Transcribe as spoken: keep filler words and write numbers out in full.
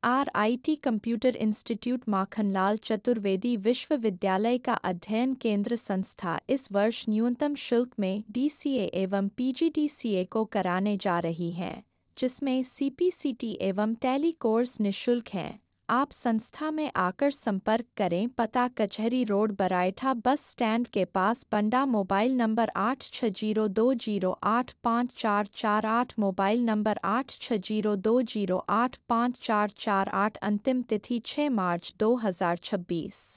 Are I T computer institute Makhanlal Chaturvedi विश्वविद्यालय का अध्ययन केंद्र संस्था इस वर्ष न्यूनतम शुल्क में डी सी ए एवं पी जी डी सी ए को कराने जा रही है, जिसमें सी पी सी टी एवं टैली कोर्स निःशुल्क हैं। आप संस्था में आकर संपर्क करें। पता कचहरी रोड बराइठा बस स्टैंड के पास बंडा। मोबाइल नंबर आठ छः जीरो दो जीरो आठ पाँच चार चार आठ। मोबाइल नंबर आठ छः जीरो दो जीरो आठ पाँच चार चार आठ। अंतिम तिथि छः मार्च दो हज़ार छब्बीस।